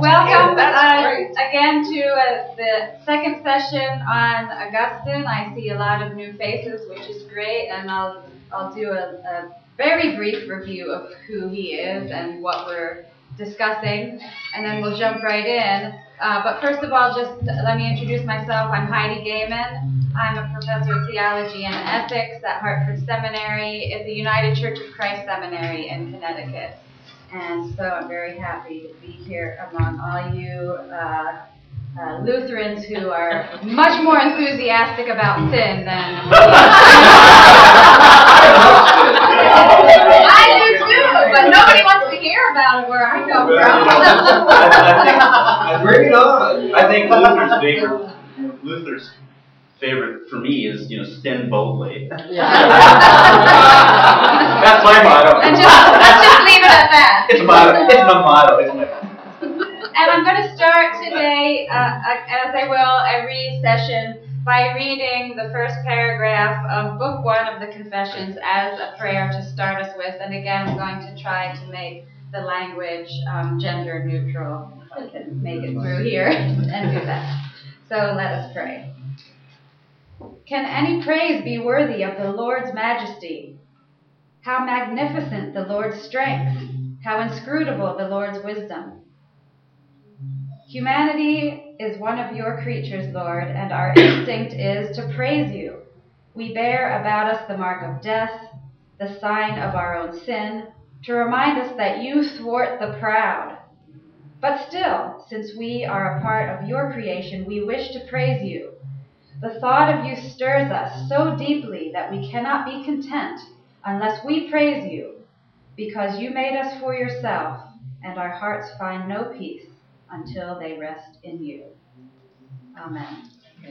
Welcome again to the second session on Augustine. I see a lot of new faces, which is great, and I'll do a very brief review of who he is and what we're discussing, and then we'll jump right in. But first of all, just let me introduce myself. I'm Heidi Gaiman. I'm a professor of theology and ethics at Hartford Seminary at the United Church of Christ Seminary in Connecticut. And so I'm very happy to be here among all you Lutherans who are much more enthusiastic about sin than I do too, but nobody wants to hear about it where I come from. Bring it on. I think Luther's favorite for me is, sin boldly. Yeah. That's my motto. And let's just leave it at that. It's a motto. It's my motto. And I'm going to start today, as I will every session, by reading the first paragraph of Book 1 of the Confessions as a prayer to start us with. And again, I'm going to try to make the language gender neutral, if I can make it through here and do that. So let us pray. Can any praise be worthy of the Lord's majesty? How magnificent the Lord's strength, how inscrutable the Lord's wisdom. Humanity is one of your creatures, Lord, and our instinct is to praise you. We bear about us the mark of death, the sign of our own sin, to remind us that you thwart the proud. But still, since we are a part of your creation, we wish to praise you. The thought of you stirs us so deeply that we cannot be content unless we praise you, because you made us for yourself, and our hearts find no peace until they rest in you. Amen.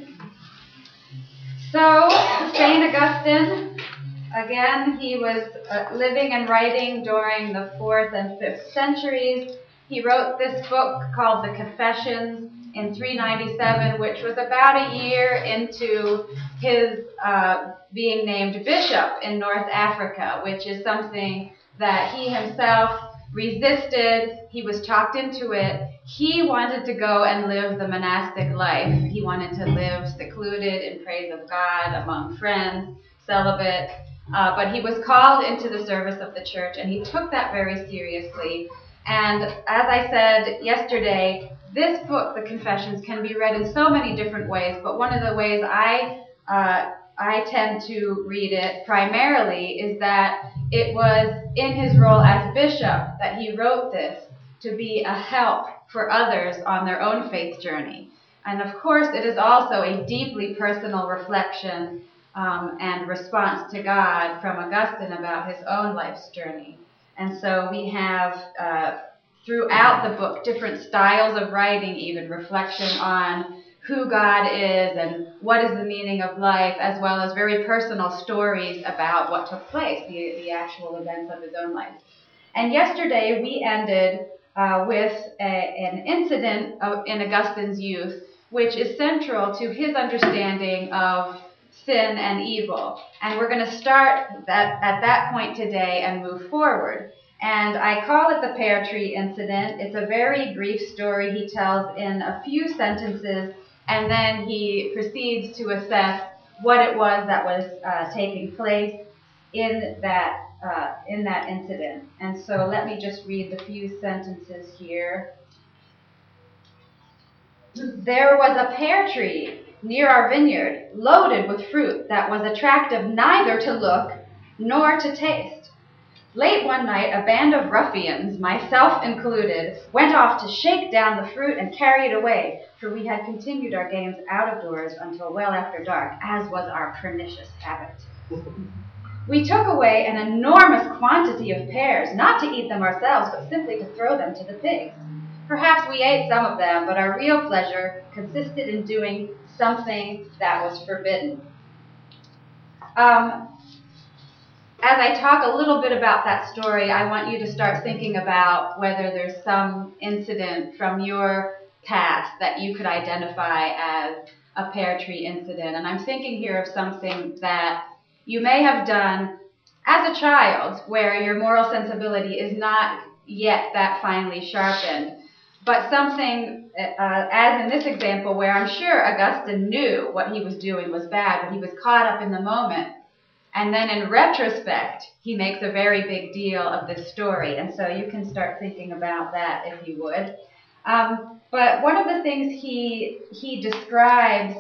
So, St. Augustine, again, he was living and writing during the 4th and 5th centuries. He wrote this book called The Confessions in 397, which was about a year into his being named bishop in North Africa, which is something that he himself resisted. He was talked into it. He wanted to go and live the monastic life. He wanted to live secluded in praise of God, among friends, celibate. But he was called into the service of the church, and he took that very seriously. And as I said yesterday, this book, The Confessions, can be read in so many different ways, but one of the ways I tend to read it primarily is that it was in his role as bishop that he wrote this to be a help for others on their own faith journey. And of course, it is also a deeply personal reflection and response to God from Augustine about his own life's journey. And so we have throughout the book different styles of writing, even reflection on who God is and what is the meaning of life, as well as very personal stories about what took place, the actual events of his own life. And yesterday we ended with an incident in Augustine's youth, which is central to his understanding of sin and evil. And we're going to start at that point today and move forward. And I call it the pear tree incident. It's a very brief story he tells in a few sentences, and then he proceeds to assess what it was that was taking place in that incident. And so let me just read the few sentences here. There was a pear tree near our vineyard, loaded with fruit that was attractive neither to look nor to taste. Late one night, a band of ruffians, myself included, went off to shake down the fruit and carry it away, for we had continued our games out of doors until well after dark, as was our pernicious habit. We took away an enormous quantity of pears, not to eat them ourselves, but simply to throw them to the pigs. Perhaps we ate some of them, but our real pleasure consisted in doing something that was forbidden. As I talk a little bit about that story, I want you to start thinking about whether there's some incident from your past that you could identify as a pear tree incident. And I'm thinking here of something that you may have done as a child where your moral sensibility is not yet that finely sharpened. but something, as in this example, where I'm sure Augustine knew what he was doing was bad, but he was caught up in the moment. And then in retrospect, he makes a very big deal of this story. And so you can start thinking about that if you would. But one of the things he describes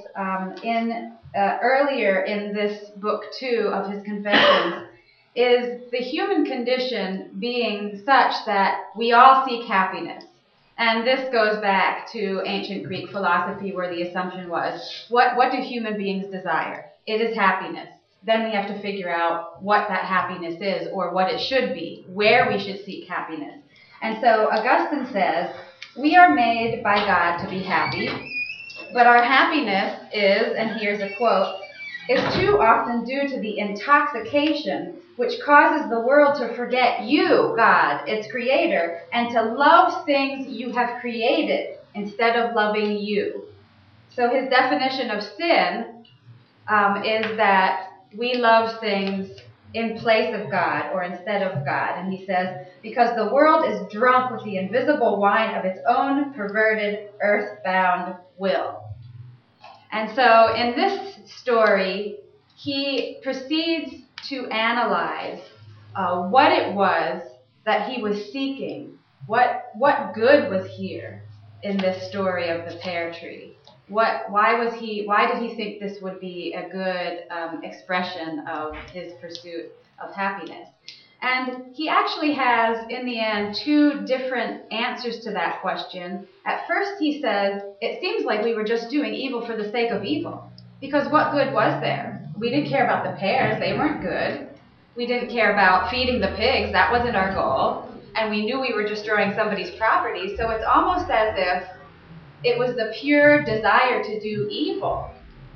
earlier in this book 2 of his Confessions is the human condition being such that we all seek happiness. And this goes back to ancient Greek philosophy, where the assumption was, what do human beings desire? It is happiness. Then we have to figure out what that happiness is, or what it should be, where we should seek happiness. And so Augustine says, we are made by God to be happy, but our happiness is, and here's a quote, is too often due to the intoxication which causes the world to forget you, God, its creator, and to love things you have created instead of loving you. So his definition of sin is that we love things in place of God or instead of God. And he says, because the world is drunk with the invisible wine of its own perverted, earthbound will. And so in this story, he proceeds to analyze what it was that he was seeking. What good was here in this story of the pear tree? Why did he think this would be a good expression of his pursuit of happiness? And he actually has, in the end, 2 different answers to that question. At first he says, it seems like we were just doing evil for the sake of evil. Because what good was there? We didn't care about the pears, they weren't good. We didn't care about feeding the pigs, that wasn't our goal. And we knew we were destroying somebody's property, so it's almost as if it was the pure desire to do evil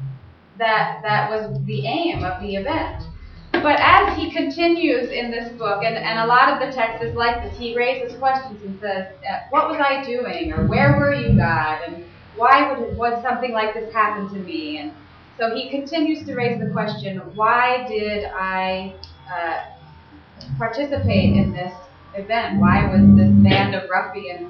that was the aim of the event. But as he continues in this book, and a lot of the text is like this, he raises questions and says, what was I doing? Or where were you, God? And why would something like this happen to me? And so he continues to raise the question, why did I participate in this event? Why was this band of ruffians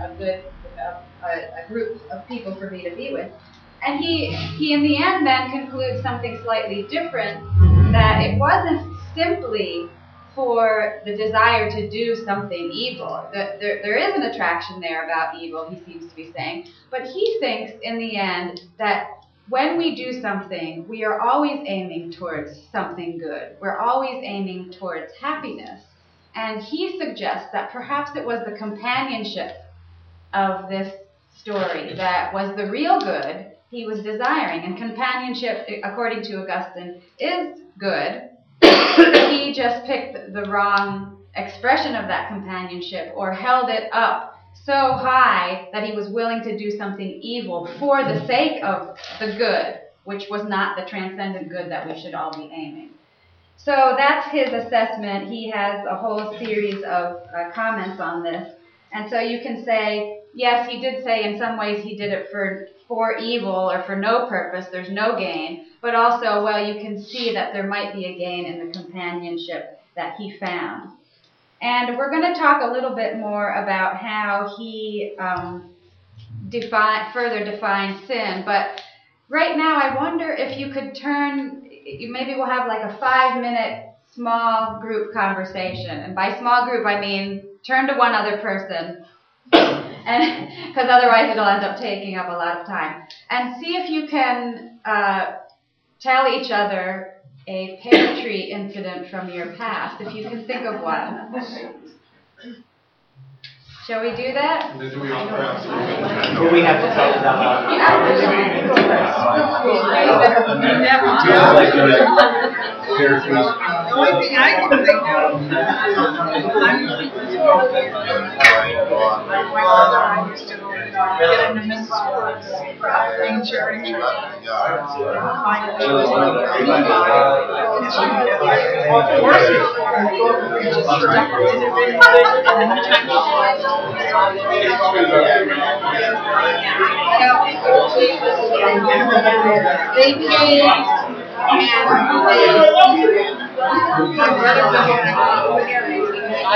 a group of people for me to be with? And he in the end then concludes something slightly different, that it wasn't simply for the desire to do something evil. There is an attraction there about evil, he seems to be saying, but he thinks in the end that when we do something, we are always aiming towards something good. We're always aiming towards happiness. And he suggests that perhaps it was the companionship of this story that was the real good he was desiring. And companionship, according to Augustine, is good. He just picked the wrong expression of that companionship, or held it up so high that he was willing to do something evil for the sake of the good, which was not the transcendent good that we should all be aiming. So that's his assessment. He has a whole series of comments on this. And so you can say, yes, he did say in some ways he did it for evil or for no purpose. There's no gain. But also, well, you can see that there might be a gain in the companionship that he found. And we're going to talk a little bit more about how he further defines sin. But right now, I wonder if you could maybe we'll have like a 5-minute small group conversation. And by small group, I mean turn to one other person, and because otherwise it'll end up taking up a lot of time. And see if you can tell each other a pear tree incident from your past, if you can think of one. Shall we do that? Do we all perhaps? Or we have to talk about The only thing I can think of, I used to get into Mrs. Ford's being charity church. They came and my brother was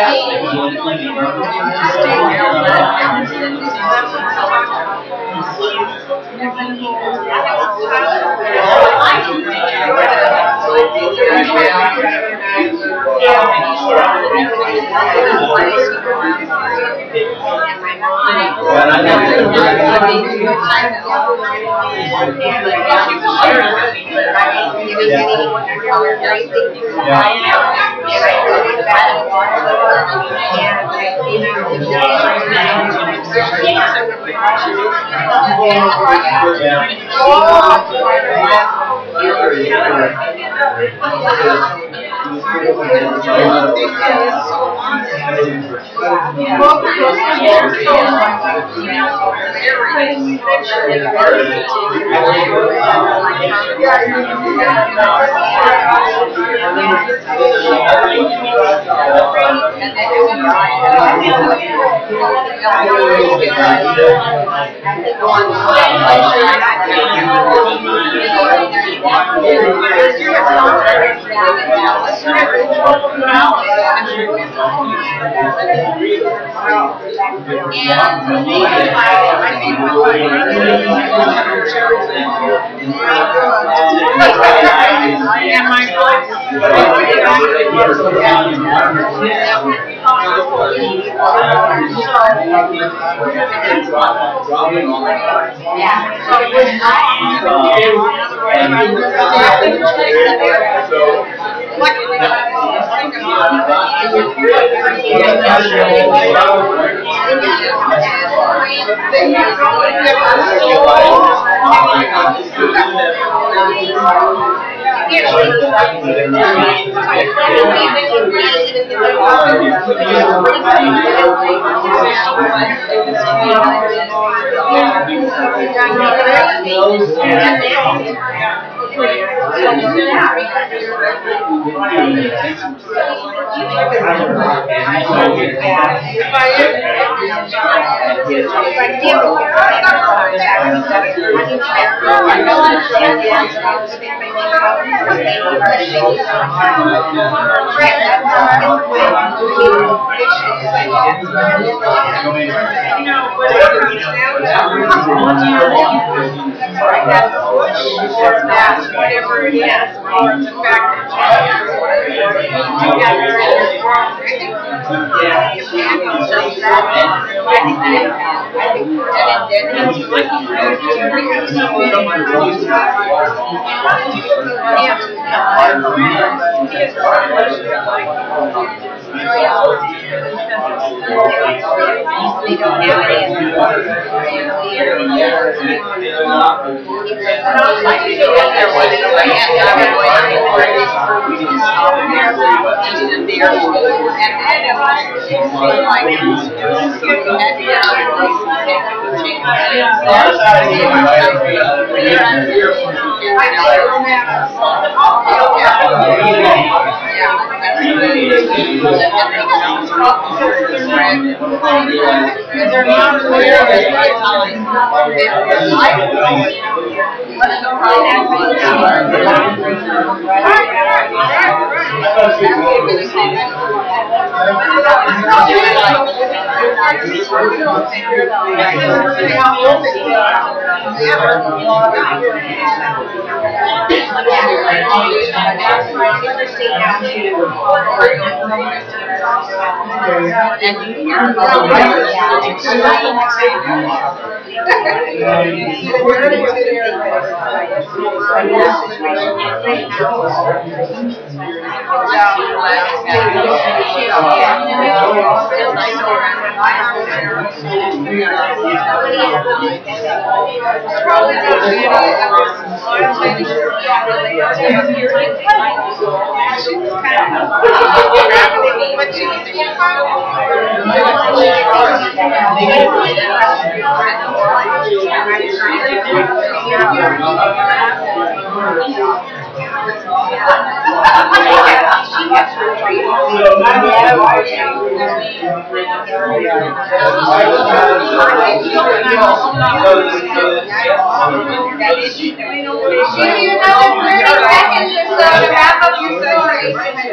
Give you another 30 seconds or so to wrap up your story.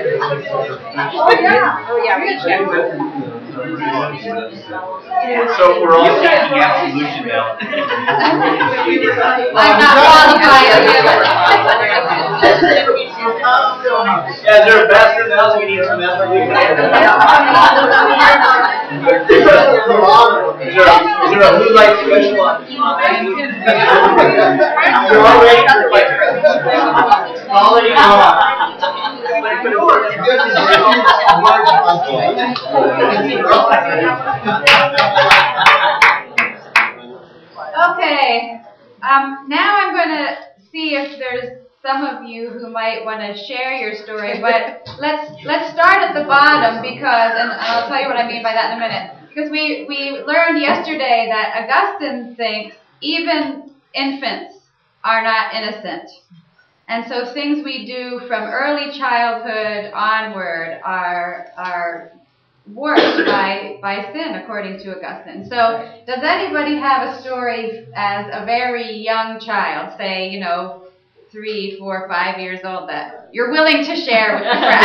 So we're all seeking absolution now. I'm not qualified. Yeah, is there a bathroom now? We need some absolution. Is there a blue light special on? You're already quality Okay, now I'm going to see if there's some of you who might want to share your story, but let's start at the bottom because, and I'll tell you what I mean by that in a minute, because we learned yesterday that Augustine thinks even infants are not innocent. And so things we do from early childhood onward are warped by sin, according to Augustine. So does anybody have a story as a very young child, say, 3, 4, 5 years old, that you're willing to share with the crowd?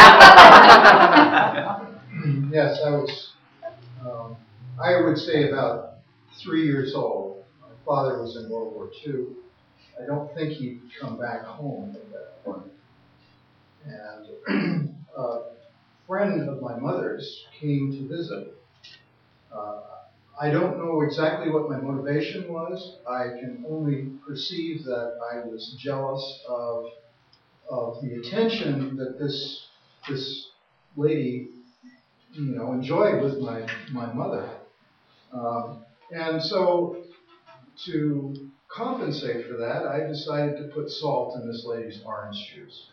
Yes, I would say about 3 years old. My father was in World War II. I don't think he'd come back home at that point. And a friend of my mother's came to visit. I don't know exactly what my motivation was. I can only perceive that I was jealous of the attention that this lady, enjoyed with my mother. And so to compensate for that, I decided to put salt in this lady's orange juice.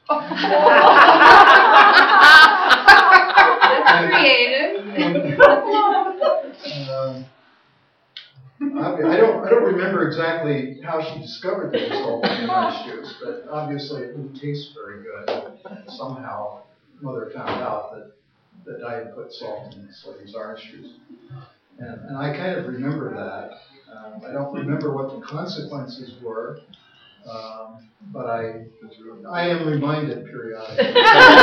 That's creative. I don't remember exactly how she discovered that it was salt in the orange juice, but obviously it didn't taste very good. And somehow mother found out that I had put salt in this lady's orange juice. And I kind of remember that. I don't remember what the consequences were, but I am reminded periodically.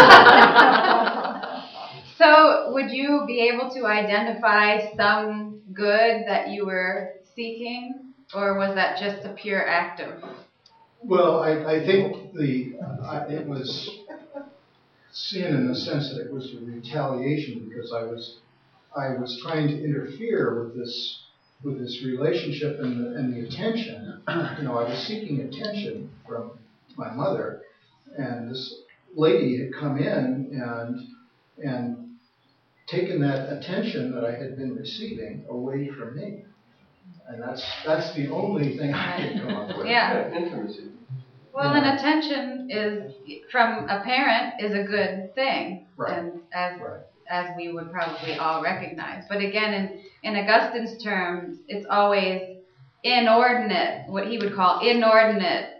So would you be able to identify some good that you were seeking, or was that just a pure act of? Well, I think it was sin in the sense that it was a retaliation because I was trying to interfere with this relationship and the attention. I was seeking attention from my mother, and this lady had come in and taken that attention that I had been receiving away from me. And that's the only thing I could come up with. Yeah. Well, an attention from a parent is a good thing, right. And as we would probably all recognize. But again, in Augustine's terms, it's always inordinate, what he would call inordinate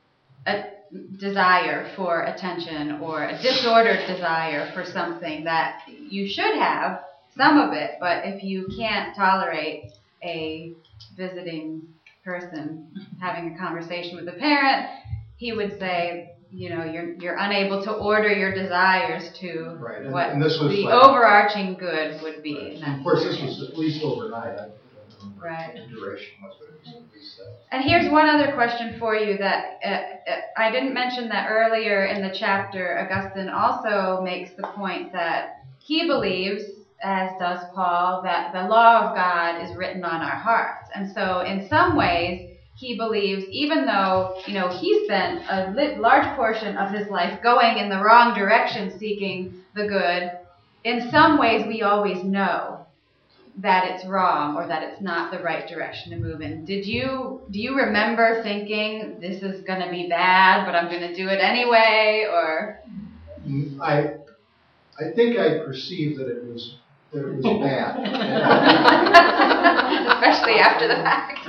desire for attention or a disordered desire for something that you should have some of it, but if you can't tolerate a visiting person having a conversation with a parent, he would say, you're unable to order your desires to right. what and this was the overarching good would be. Right. And of course, this was at least overnight. I don't remember right. the duration was, but it was at least that. And here's one other question for you that I didn't mention that earlier in the chapter. Augustine also makes the point that he believes, as does Paul, that the law of God is written on our hearts. And so in some ways, he believes, even though, he spent a large portion of his life going in the wrong direction, seeking the good, in some ways we always know that it's wrong or that it's not the right direction to move in. Do you remember thinking, this is going to be bad, but I'm going to do it anyway, or? I think I perceived that it was bad. Especially after the fact.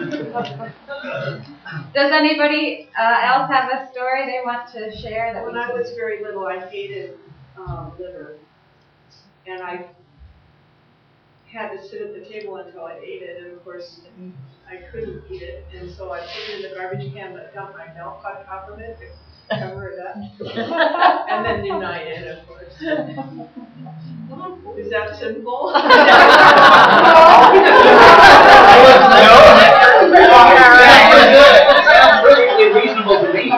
Does anybody else have a story they want to share? When I was very little, I hated liver, and I had to sit at the table until I ate it, and of course, I couldn't eat it, and so I put it in the garbage can, but dumped my milk on top of it to cover it up, and then denied it, of course. Is that simple? Sounds perfectly reasonable to me.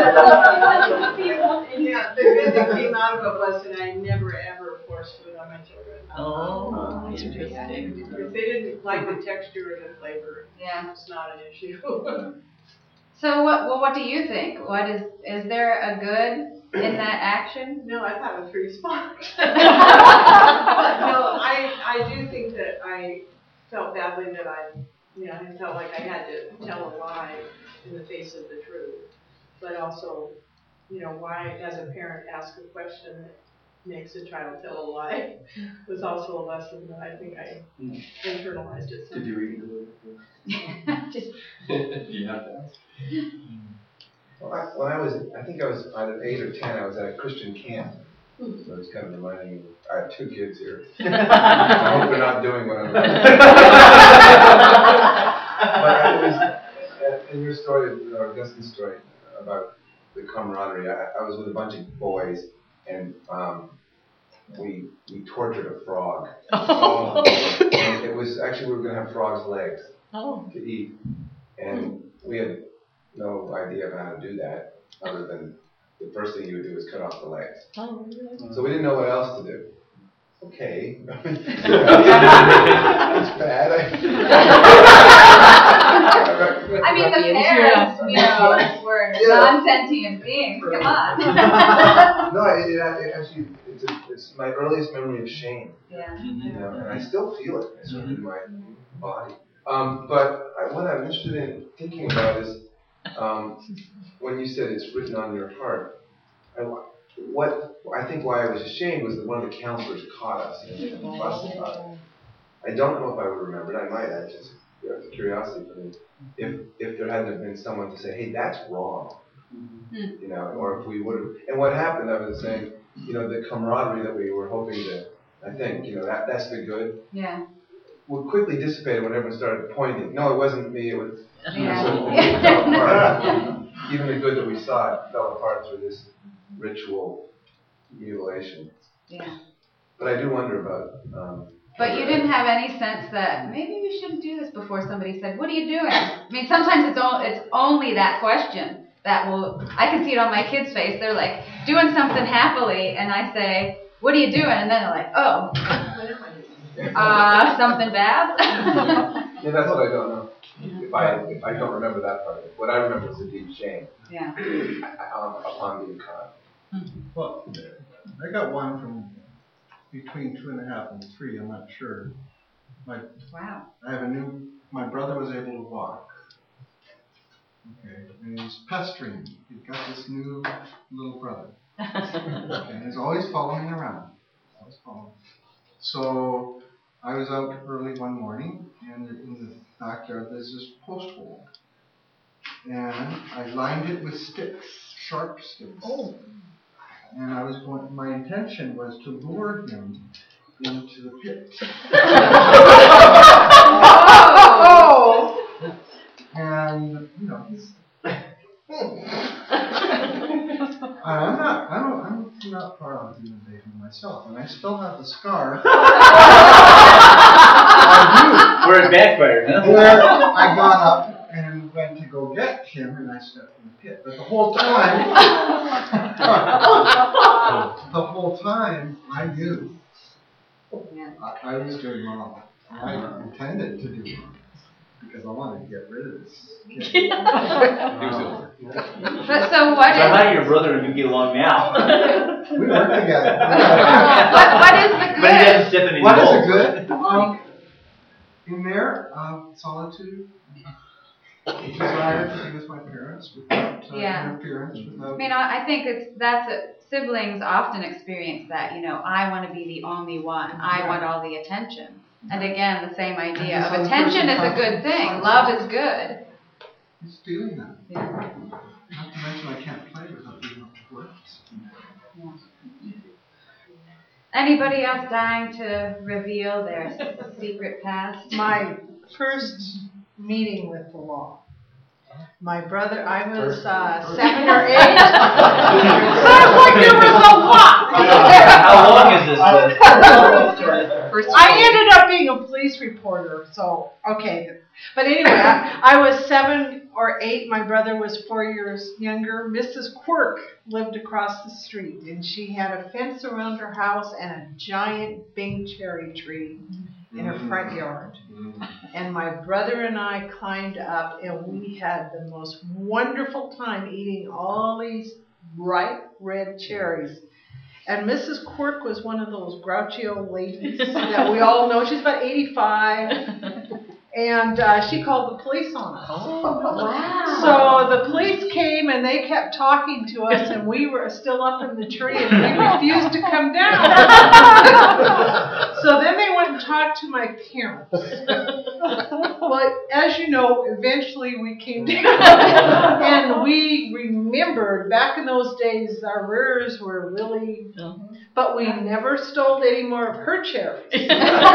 Yeah, the good that came out of it was that I never ever forced food on my children. Oh, If they didn't like the texture or the flavor, Yeah. it's not an issue. So what do you think? What is there a good in that action? No, I thought it was pretty smart. But no, I do think that I felt badly that I felt like I had to tell a lie in the face of the truth. But also, why, as a parent, ask a question that makes a child tell a lie was also a lesson that I think I internalized it. Did you read the book? Just You have to ask. Well, I think I was either 8 or 10, I was at a Christian camp. So it's kind of reminding me, I have 2 kids here. I hope they're not doing what I'm doing. But it was, in your story, or Dustin's story, about the camaraderie, I was with a bunch of boys, and we tortured a frog. And it was, actually, we were going to have frog's legs to eat. And we had no idea of how to do that, other than the first thing you would do is cut off the legs. So we didn't know what else to do. Okay. It's bad. I mean, the parents, were non-sentient beings. Come on. No, it actually, it's my earliest memory of shame. Yeah. And I still feel it. It's in my body. But what I'm interested in thinking about is, when you said it's written on your heart, I think why I was ashamed was that one of the counselors caught us and fussed about it. I don't know if I would remember it. I might. I just, it's a curiosity for me. If there hadn't been someone to say, hey, that's wrong, or if we would have. And what happened, I was saying, the camaraderie that we were hoping to, I think, that's the good. Yeah. Would quickly dissipate when everyone started pointing. No, it wasn't me. It was. Yeah. It fell apart. Even the good that we saw, it fell apart through this ritual mutilation. Yeah. But I do wonder about. But you didn't have any sense that maybe we shouldn't do this before somebody said, "What are you doing?" I mean, sometimes it's only that question that will. I can see it on my kids' face. They're like doing something happily, and I say, "What are you doing?" And then they're like, "Oh, something bad." Yeah, that's what I don't know. If I don't remember that part of it, what I remember is the deep shame. Yeah. Upon being caught. Well, I got one from between 2.5 and 3. I'm not sure. Wow. My brother was able to walk. Okay, and he's pestering me. He's got this new little brother. Okay, and he's always following me around. So I was out early one morning, and in the backyard there's this post hole. And I lined it with sticks, sharp sticks. Oh. And my intention was to lure him into the pit. Oh! And, he's... I'm not far out of invasion myself, and I still have the scar. Where it backfired, huh? Where I got up and went to go get him, and I stepped in the pit. But the whole time, I knew I was doing wrong. I intended to do wrong because I wanted to get rid of this kid. But so what So how do your brother and you get along now? We work together. what is the But he good? doesn't step in any What is holes. the good? In there, solitude, desire to be with my parents without interference. I mean, I think siblings often experience that. I want to be the only one. I want all the attention. And again, the same idea of attention is a good thing. Love is good. He's feeling that. Yeah. Not to mention I can't play without being up to work. Anybody else dying to reveal their secret past? My first meeting with the law. My brother, I was 7 or 8. Sounds like there was a lot. How long is this? I ended up being a police reporter, so, okay. But anyway, I was 7 or 8. My brother was 4 years younger. Mrs. Quirk lived across the street, and she had a fence around her house and a giant Bing cherry tree in her front yard. And my brother and I climbed up, and we had the most wonderful time eating all these ripe red cherries. And Mrs. Quirk was one of those grouchy old ladies that we all know. She's about 85. And she called the police on us. Oh, wow. So the police came and they kept talking to us, and we were still up in the tree and we refused to come down. So then they went and talked to my parents. Well, as you know, eventually we came down and we remembered back in those days our rears were really, but we never stole any more of her cherries.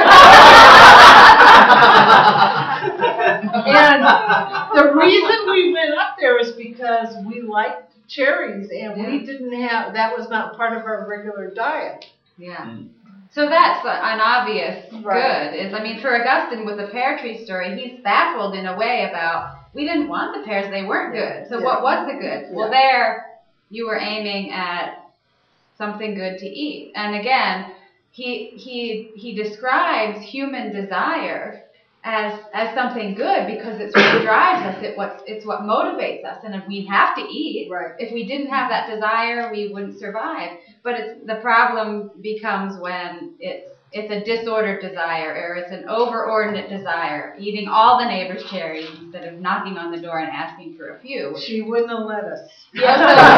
And the reason we went up there is because we liked cherries, and we didn't have, that was not part of our regular diet. Yeah. So that's an obvious Right. good. Is I mean, for Augustine with the pear tree story, he's baffled in a way about, we didn't want the pears, they weren't good. So what was the good? Well, there you were aiming at something good to eat. And again, he describes human desire as something good because it's what drives us, it's what motivates us, and if we have to eat. Right. If we didn't have that desire, we wouldn't survive. But the problem becomes when it's a disordered desire, or it's an overordinate desire, eating all the neighbor's cherries instead of knocking on the door and asking for a few. She wouldn't have let us. Yeah,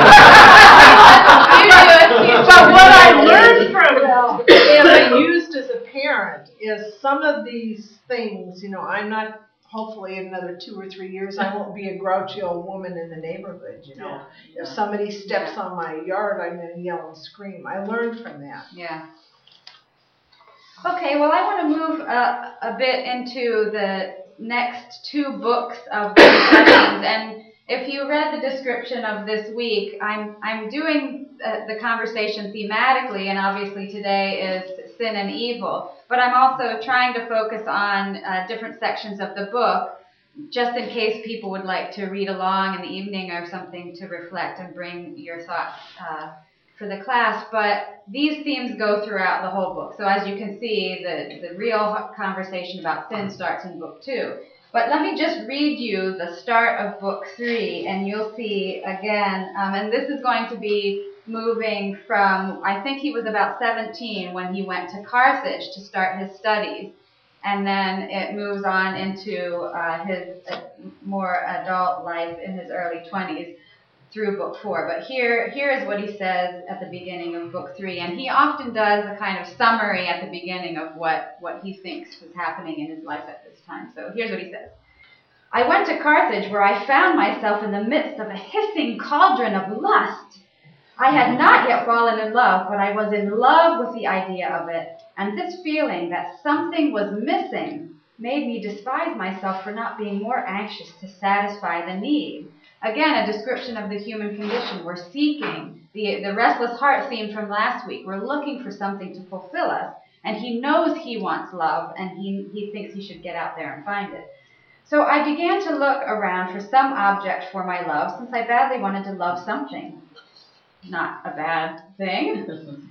But what I learned from it, and I used as a parent, is some of these things, you know, I'm not, hopefully in another 2 or 3 years, I won't be a grouchy old woman in the neighborhood, you know. If somebody steps on my yard, I'm going to yell and scream. I learned from that. Yeah. Okay, well, I want to move a bit into the next 2 books of the Confessions, and if you read the description of this week, I'm doing the conversation thematically, and obviously today is sin and evil, but I'm also trying to focus on different sections of the book, just in case people would like to read along in the evening or something to reflect and bring your thoughts for the class. But these themes go throughout the whole book. So as you can see, the real conversation about sin starts in book 2. But let me just read you the start of book 3, and you'll see again, and this is going to be moving from, I think he was about 17 when he went to Carthage to start his studies. And then it moves on into his more adult life in his early 20s through book 4. But here is what he says at the beginning of book 3. And he often does a kind of summary at the beginning of what he thinks was happening in his life at this time. So here's what he says. I went to Carthage, where I found myself in the midst of a hissing cauldron of lust. I had not yet fallen in love, but I was in love with the idea of it, and this feeling that something was missing made me despise myself for not being more anxious to satisfy the need. Again, a description of the human condition. We're seeking, the restless heart theme from last week. We're looking for something to fulfill us, and he knows he wants love, and he thinks he should get out there and find it. So I began to look around for some object for my love, since I badly wanted to love something. Not a bad thing.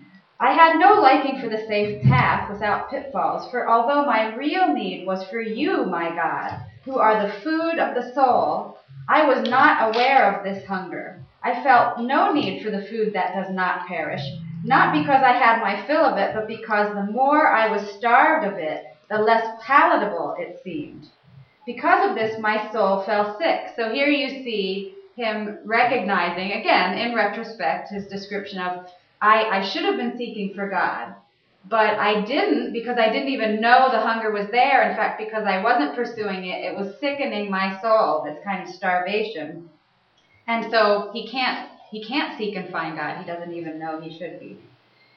I had no liking for the safe path without pitfalls, for although my real need was for you, my God, who are the food of the soul, I was not aware of this hunger. I felt no need for the food that does not perish, not because I had my fill of it, but because the more I was starved of it, the less palatable it seemed. Because of this, my soul fell sick. So here you see him recognizing, again, in retrospect, his description of, I should have been seeking for God, but I didn't because I didn't even know the hunger was there. In fact, because I wasn't pursuing it, it was sickening my soul, this kind of starvation. And so he can't seek and find God. He doesn't even know he should be.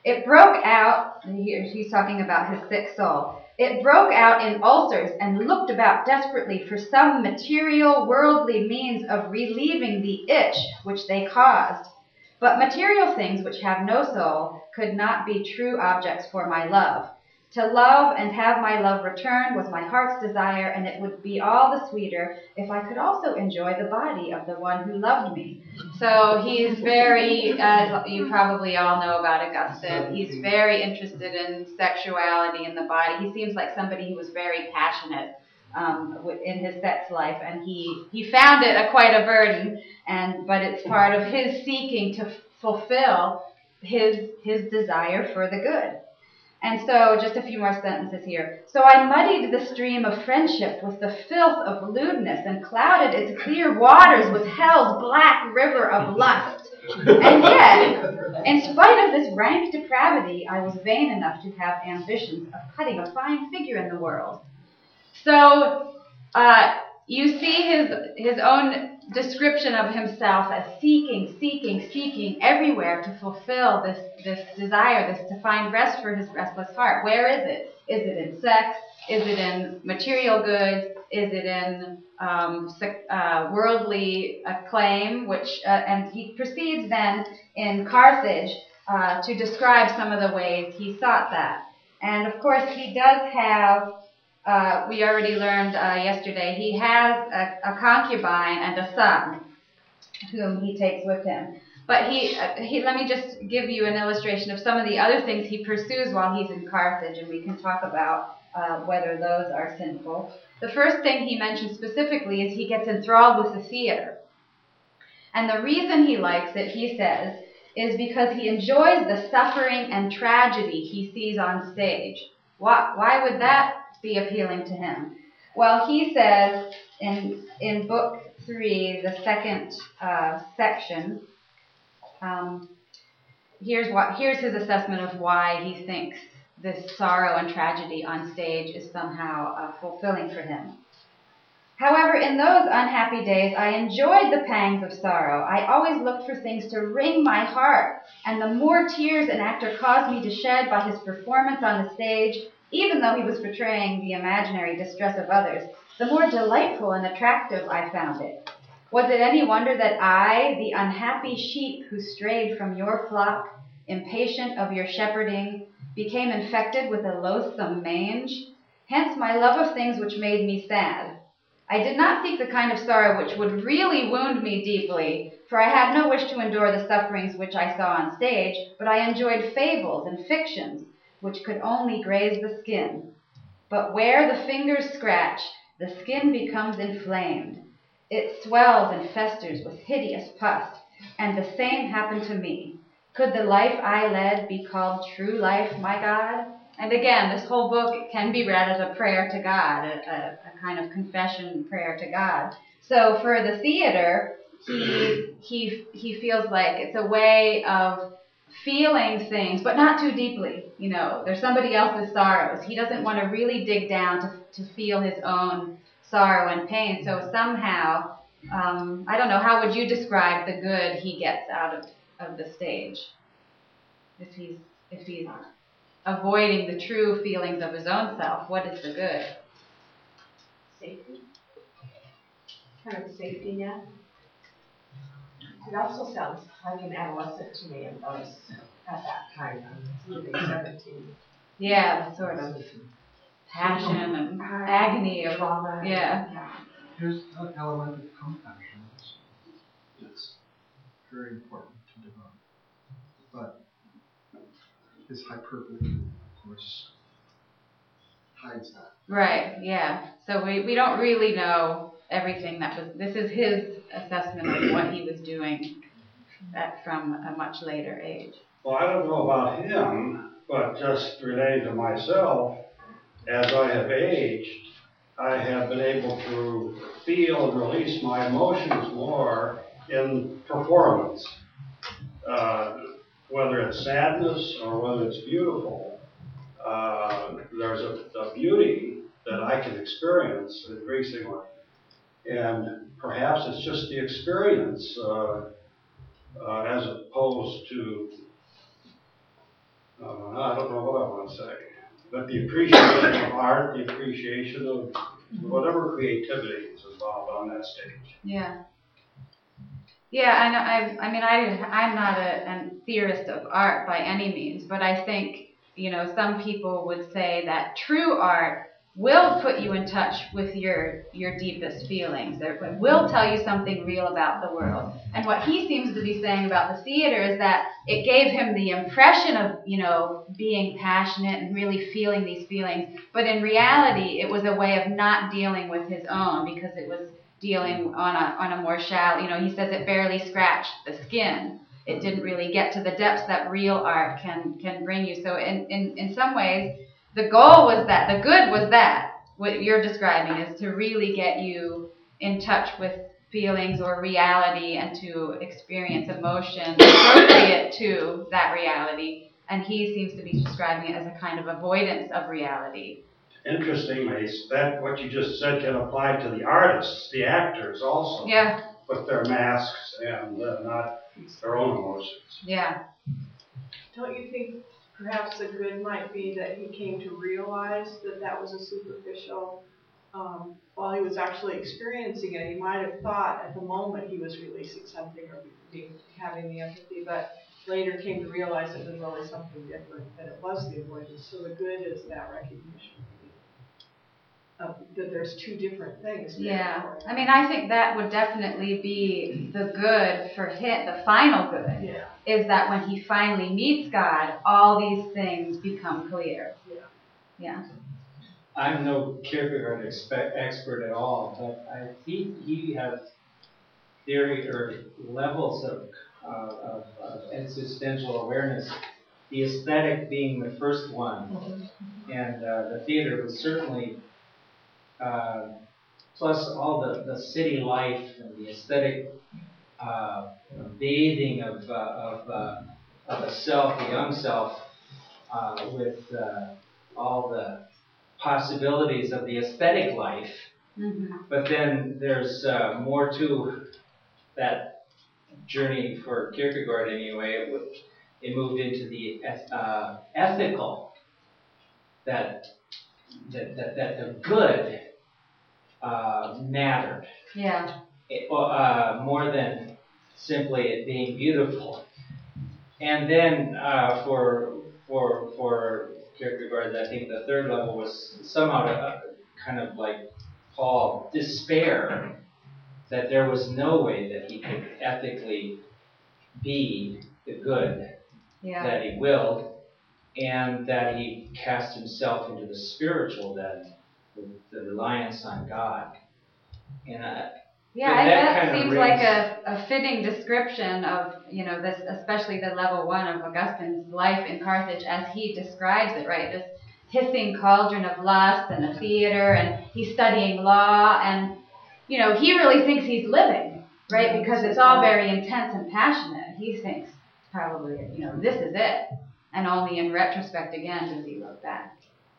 It broke out, he's talking about his sick soul. It broke out in ulcers and looked about desperately for some material, worldly means of relieving the itch which they caused. But material things which have no soul could not be true objects for my love. To love and have my love returned was my heart's desire, and it would be all the sweeter if I could also enjoy the body of the one who loved me. So he's very, as you probably all know about Augustine, he's very interested in sexuality in the body. He seems like somebody who was very passionate in his sex life, and he found it quite a burden, but it's part of his seeking to fulfill his desire for the good. And so, just a few more sentences here. So I muddied the stream of friendship with the filth of lewdness and clouded its clear waters with hell's black river of lust. And yet, in spite of this rank depravity, I was vain enough to have ambitions of cutting a fine figure in the world. So, you see his own description of himself as seeking everywhere to fulfill this desire, to find rest for his restless heart. Where is it? Is it in sex? Is it in material goods? Is it in worldly acclaim? And he proceeds then in Carthage to describe some of the ways he sought that. And of course, he does have. We already learned yesterday, he has a concubine and a son whom he takes with him. But let me just give you an illustration of some of the other things he pursues while he's in Carthage, and we can talk about whether those are sinful. The first thing he mentions specifically is he gets enthralled with the theater. And the reason he likes it, he says, is because he enjoys the suffering and tragedy he sees on stage. Why would that be appealing to him? Well, he says in book 3, the second section, here's his assessment of why he thinks this sorrow and tragedy on stage is somehow fulfilling for him. However, in those unhappy days, I enjoyed the pangs of sorrow. I always looked for things to wring my heart, and the more tears an actor caused me to shed by his performance on the stage, even though he was portraying the imaginary distress of others, the more delightful and attractive I found it. Was it any wonder that I, the unhappy sheep who strayed from your flock, impatient of your shepherding, became infected with a loathsome mange? Hence my love of things which made me sad. I did not seek the kind of sorrow which would really wound me deeply, for I had no wish to endure the sufferings which I saw on stage, but I enjoyed fables and fictions, which could only graze the skin. But where the fingers scratch, the skin becomes inflamed. It swells and festers with hideous pus, and the same happened to me. Could the life I led be called true life, my God? And again, this whole book can be read as a prayer to God, a kind of confession prayer to God. So for the theater, he feels like it's a way of feeling things, but not too deeply. You know, there's somebody else's sorrows. He doesn't want to really dig down to feel his own sorrow and pain. So somehow, I don't know, how would you describe the good he gets out of the stage? If he's avoiding the true feelings of his own self, what is the good? Safety. Kind of a safety net. It also sounds like an adolescent to me, and I was at that time. I was 17. Yeah, the sort of passion and agony of trauma. Yeah. There's an element of compassion that's very important to develop. But his hyperbole, of course, hides that. Right, yeah. So we don't really know everything this is his assessment of what he was doing from a much later age. Well, I don't know about him, but just relating to myself, as I have aged, I have been able to feel and release my emotions more in performance. Whether it's sadness or whether it's beautiful, there's a beauty that I can experience increasingly. And perhaps it's just the experience as opposed to I don't know what I want to say, but the appreciation of art, the appreciation of whatever creativity is involved on that stage. Yeah. Yeah, I know. I mean, I'm not a theorist of art by any means, but I think, you know, some people would say that true art will put you in touch with your deepest feelings. It will tell you something real about the world. And what he seems to be saying about the theater is that it gave him the impression of, you know, being passionate and really feeling these feelings, but in reality, it was a way of not dealing with his own, because it was dealing on a more shallow, you know, he says it barely scratched the skin. It didn't really get to the depths that real art can bring you. So in some ways, the goal was that, the good was that, what you're describing is to really get you in touch with feelings or reality and to experience emotion appropriate to that reality. And he seems to be describing it as a kind of avoidance of reality. Interestingly, that what you just said can apply to the artists, the actors also. Yeah. With their masks and not their own emotions. Yeah. Don't you think perhaps the good might be that he came to realize that that was a superficial, while he was actually experiencing it, he might have thought at the moment he was releasing something or having the empathy, but later came to realize it was really something different, that it was the avoidance. So the good is that recognition. That there's two different things. Yeah, I mean, I think that would definitely be the good for him, the final good, is that when he finally meets God, all these things become clear. Yeah. I'm no Kierkegaard expert at all, but he has theory or levels of existential awareness, the aesthetic being the first one, and the theater was certainly plus all the city life and the aesthetic bathing of the self, the young self, with all the possibilities of the aesthetic life. Mm-hmm. But then there's more to that journey for Kierkegaard anyway. It moved into the ethical, that the good mattered. Yeah. More than simply it being beautiful. And then for Kierkegaard, I think the third level was somehow kind of like Paul, despair that there was no way that he could ethically be the good that he willed, and that he cast himself into the spiritual then, the reliance on God. And that seems like a fitting description of, you know, this, especially the level one of Augustine's life in Carthage as he describes it, right? This hissing cauldron of lust and the theater, and he's studying law, and, you know, he really thinks he's living, right? Because it's all very intense and passionate. He thinks probably, you know, this is it. And only in retrospect again does he look back.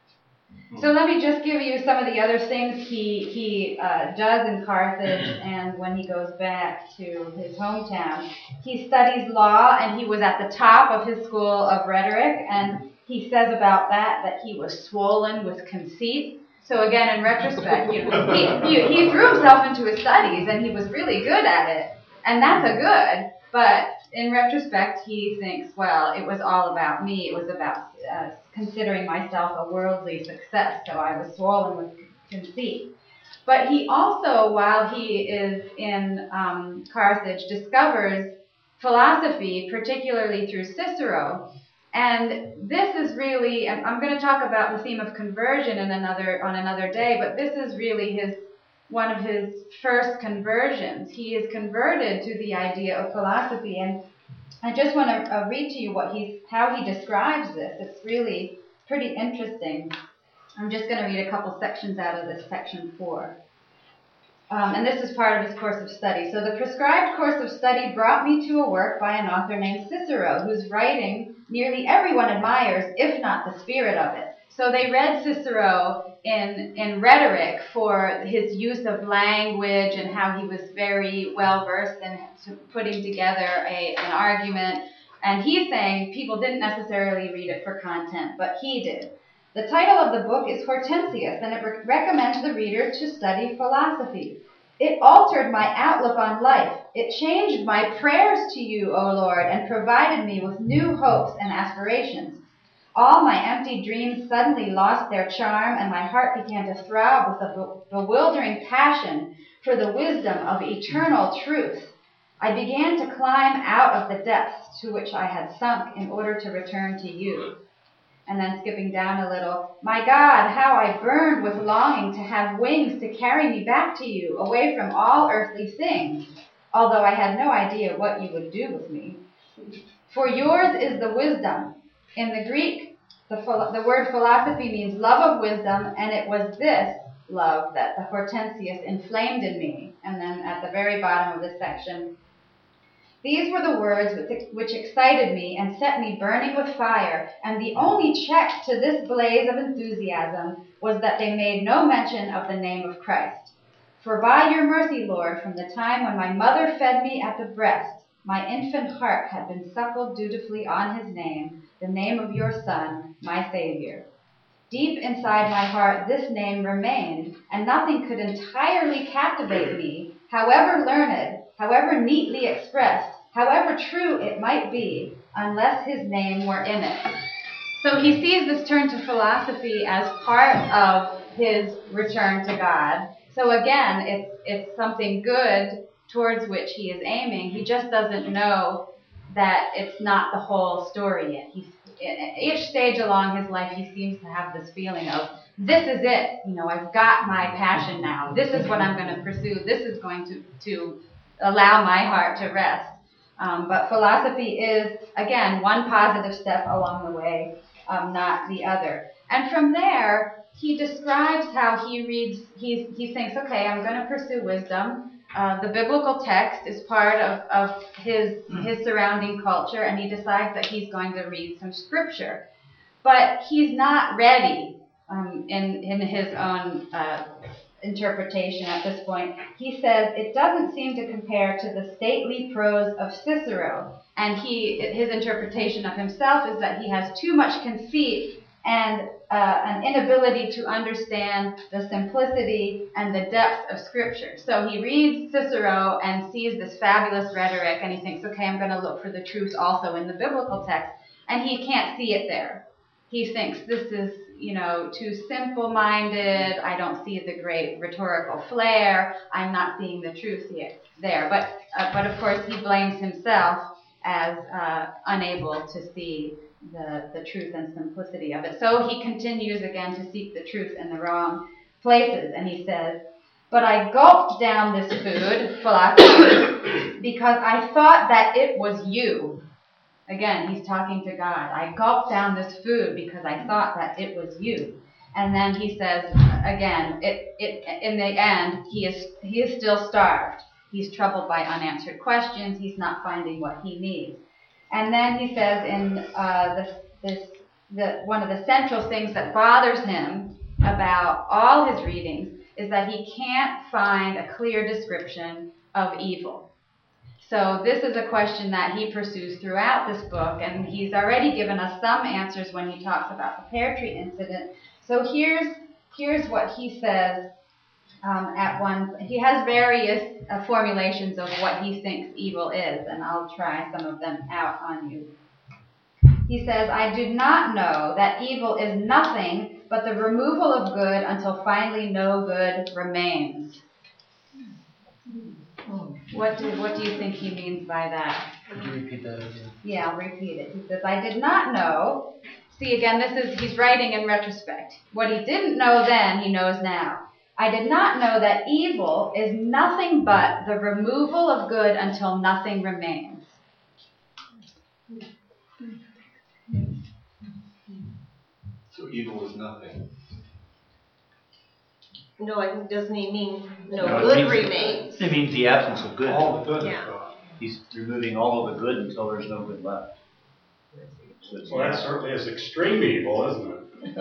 So let me just give you some of the other things he does in Carthage and when he goes back to his hometown. He studies law, and he was at the top of his school of rhetoric, and he says about that he was swollen with conceit. So again, in retrospect, you know, he threw himself into his studies, and he was really good at it, and that's a good. But in retrospect, he thinks, well, it was all about me. It was about considering myself a worldly success, so I was swollen with conceit. But he also, while he is in Carthage, discovers philosophy, particularly through Cicero. And this is really, I'm going to talk about the theme of conversion on another day, but this is really one of his first conversions. He is converted to the idea of philosophy, and I just want to read to you how he describes this. It's really pretty interesting. I'm just going to read a couple sections out of this section 4. And this is part of his course of study. So the prescribed course of study brought me to a work by an author named Cicero, whose writing nearly everyone admires, if not the spirit of it. So they read Cicero in rhetoric for his use of language and how he was very well versed in putting together an argument. And he's saying people didn't necessarily read it for content, but he did. The title of the book is Hortensius, and it recommends the reader to study philosophy. It altered my outlook on life. It changed my prayers to you, O Lord, and provided me with new hopes and aspirations. All my empty dreams suddenly lost their charm, and my heart began to throb with a bewildering passion for the wisdom of eternal truth. I began to climb out of the depths to which I had sunk in order to return to you. And then skipping down a little, my God, how I burned with longing to have wings to carry me back to you, away from all earthly things, although I had no idea what you would do with me. For yours is the wisdom. In the Greek, the word philosophy means love of wisdom, and it was this love that the Hortensius inflamed in me. And then at the very bottom of this section, these were the words which excited me and set me burning with fire, and the only check to this blaze of enthusiasm was that they made no mention of the name of Christ. For by your mercy, Lord, from the time when my mother fed me at the breast, my infant heart had been suckled dutifully on his name, the name of your Son, my Savior. Deep inside my heart this name remained, and nothing could entirely captivate me, however learned, however neatly expressed, however true it might be, unless his name were in it. So he sees this turn to philosophy as part of his return to God. So again, it's something good towards which he is aiming. He just doesn't know that it's not the whole story yet. Each stage along his life, he seems to have this feeling of, this is it. I've got my passion now. This is what I'm going to pursue. This is going to allow my heart to rest. But philosophy is, again, one positive step along the way, not the other. And from there, he describes how he reads, he thinks, okay, I'm going to pursue wisdom. The biblical text is part of his surrounding culture, and he decides that he's going to read some scripture. But he's not ready in his own interpretation at this point. He says it doesn't seem to compare to the stately prose of Cicero, and his interpretation of himself is that he has too much conceit and an inability to understand the simplicity and the depth of Scripture. So he reads Cicero and sees this fabulous rhetoric, and he thinks, okay, I'm going to look for the truth also in the biblical text, and he can't see it there. He thinks this is, too simple-minded. I don't see the great rhetorical flair. I'm not seeing the truth there. But of course, he blames himself as unable to see the truth and simplicity of it. So he continues again to seek the truth in the wrong places, and he says, but I gulped down this food, philosophy, because I thought that it was you. Again, he's talking to God. I gulped down this food because I thought that it was you. And then he says, again, in the end, he is still starved. He's troubled by unanswered questions. He's not finding what he needs. And then he says in one of the central things that bothers him about all his readings is that he can't find a clear description of evil. So this is a question that he pursues throughout this book, and he's already given us some answers when he talks about the pear tree incident. So here's what he says he has various formulations of what he thinks evil is, and I'll try some of them out on you. He says, I do not know that evil is nothing but the removal of good until finally no good remains. What do you think he means by that? Could you repeat that again? Yeah, I'll repeat it. He says, I did not know. See, again, he's writing in retrospect. What he didn't know then, he knows now. I did not know that evil is nothing but the removal of good until nothing remains. So evil is nothing. No, doesn't he mean No, good it means- remains? It means the absence of good. All the good is Yeah. gone. He's removing all of the good until there's no good left. So it's Well, that certainly is extreme evil, isn't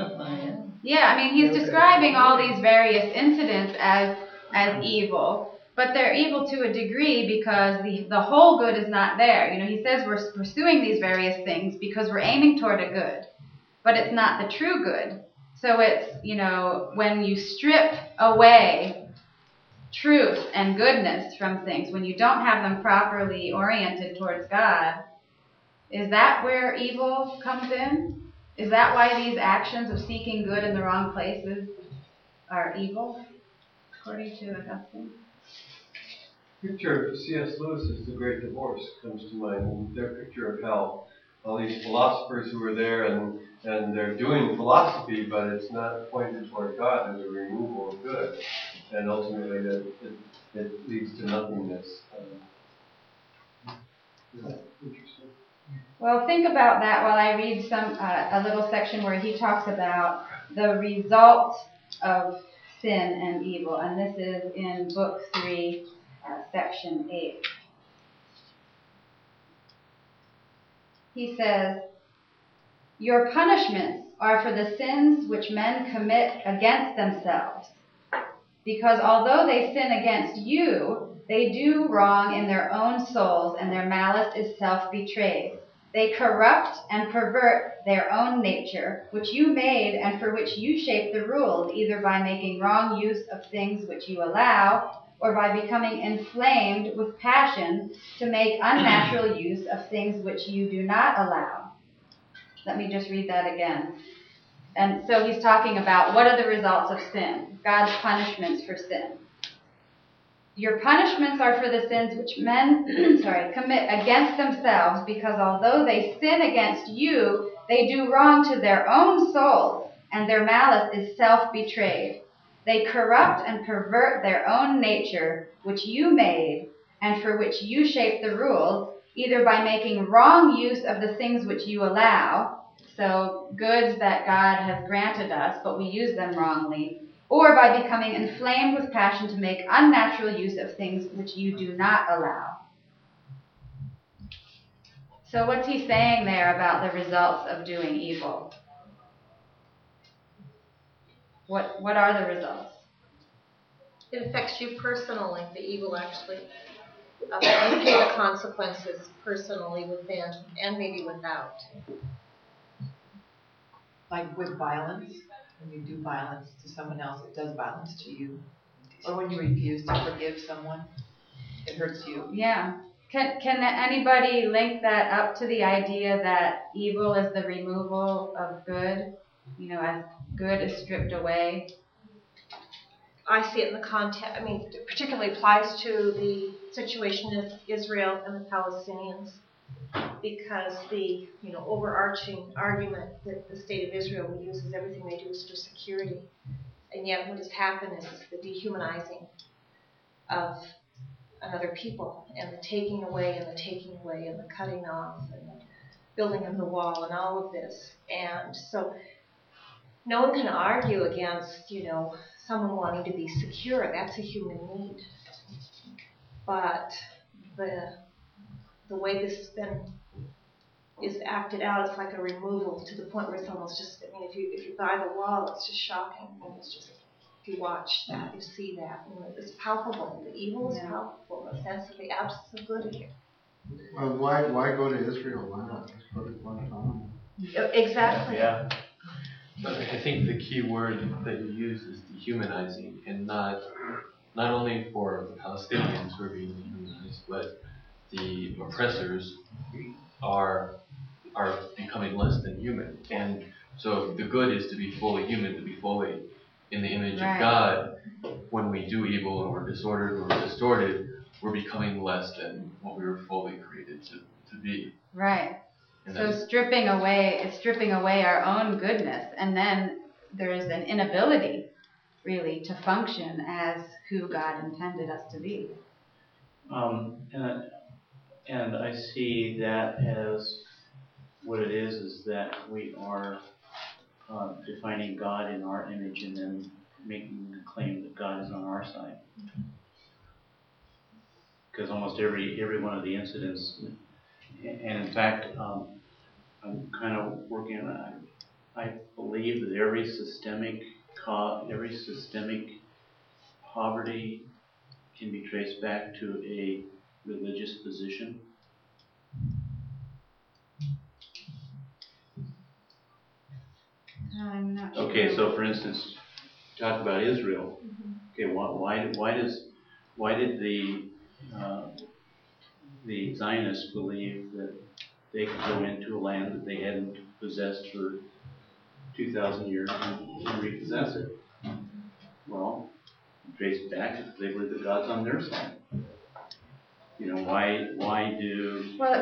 it? Yeah, I mean, he's describing all these various incidents as evil. But they're evil to a degree because the whole good is not there. You know, he says we're pursuing these various things because we're aiming toward a good, but it's not the true good. So it's, you know, when you strip away truth and goodness from things, when you don't have them properly oriented towards God, is that where evil comes in? Is that why these actions of seeking good in the wrong places are evil, according to Augustine? Picture of C.S. Lewis's The Great Divorce comes to mind, and their picture of hell. All these philosophers who are there, and they're doing philosophy, but it's not pointed toward God as a removal of good, and ultimately that it leads to nothingness. Interesting. Well, think about that while I read a little section where he talks about the result of sin and evil, and this is in Book 3, Section 8. He says, "Your punishments are for the sins which men commit against themselves, because although they sin against you, they do wrong in their own souls, and their malice is self-betrayed. They corrupt and pervert their own nature, which you made and for which you shape the rules, either by making wrong use of things which you allow, or by becoming inflamed with passion to make unnatural use of things which you do not allow." Let me just read that again. And so he's talking about what are the results of sin, God's punishments for sin. "Your punishments are for the sins which men commit against themselves, because although they sin against you, they do wrong to their own souls, and their malice is self-betrayed. They corrupt and pervert their own nature, which you made, and for which you shape the rules, either by making wrong use of the things which you allow," so goods that God has granted us, but we use them wrongly, "or by becoming inflamed with passion to make unnatural use of things which you do not allow." So what's he saying there about the results of doing evil? What are the results? It affects you personally, the evil actually. You pay the consequences personally within and maybe without. Like with violence, when you do violence to someone else, it does violence to you. Or when you refuse to forgive someone, it hurts you. Yeah. Can anybody link that up to the idea that evil is the removal of good? You know, as good is stripped away. I see it in the context, it particularly applies to the situation of Israel and the Palestinians, because the overarching argument that the state of Israel will use is everything they do is for security. And yet what has happened is the dehumanizing of another people, and the taking away and the taking away and the cutting off and the building of the wall and all of this. And so no one can argue against, someone wanting to be secure. That's a human need. But the way this then is acted out, it's like a removal to the point where it's almost just, if you buy the wall, it's just shocking. It's just, if you watch that, you see that. It's palpable. The evil is palpable in the sense of the absence of good here. Well, why go to Israel? Why not just go to Guantanamo? Exactly. Yeah. But I think the key word that you use is dehumanizing, and not only for Palestinians who are being dehumanized, but the oppressors are becoming less than human. And so the good is to be fully human, to be fully in the image of God. When we do evil and we're disordered or distorted, we're becoming less than what we were fully created to be. Right. So stripping away our own goodness, and then there is an inability, really, to function as who God intended us to be. And I see that as what it is that we are defining God in our image and then making the claim that God is on our side. Because almost every one of the incidents, and in fact, I'm kind of working on it. I believe that every systemic poverty can be traced back to a religious position? I'm not sure. Okay, so for instance, talk about Israel. Okay, why did the Zionists believe that they could go into a land that they hadn't possessed for 2,000 years and repossess it? Well, trace it back because they believe that God's on their side. You know, why do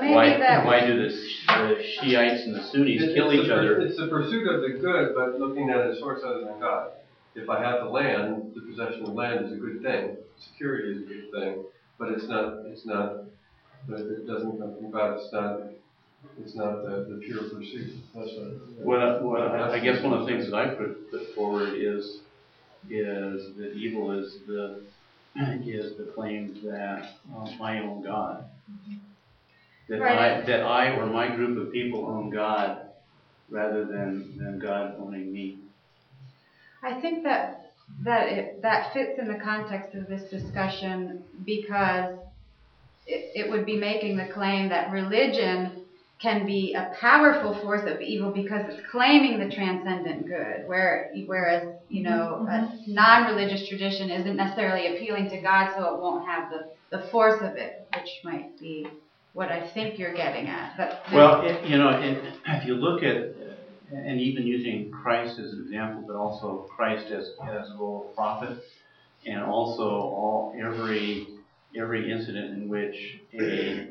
the Shiites and the Sunnis kill each other? It's the pursuit of the good, but looking at a source other than God. If I have the land, the possession of land is a good thing. Security is a good thing, but it doesn't come from God. It's not the pure pursuit. That's what. I guess one of the things that I put forward is that evil is the claim that I own God. That I or my group of people own God rather than God owning me. I think that fits in the context of this discussion because it would be making the claim that religion can be a powerful force of evil because it's claiming the transcendent good, whereas a non-religious tradition isn't necessarily appealing to God, so it won't have the force of it, which might be what I think you're getting at. But if you look at, and even using Christ as an example, but also Christ as a role of prophet, and also every incident in which a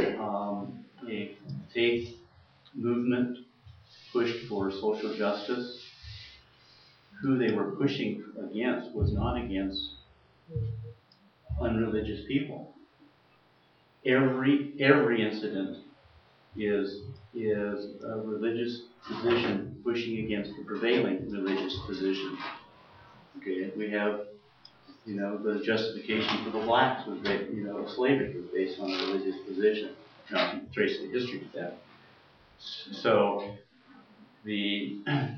faith movement pushed for social justice, who they were pushing against was not against unreligious people. Every incident is a religious position pushing against the prevailing religious position. Okay, we have, the justification for the blacks was that, slavery was based on a religious position. Now, you can trace the history to that. So, the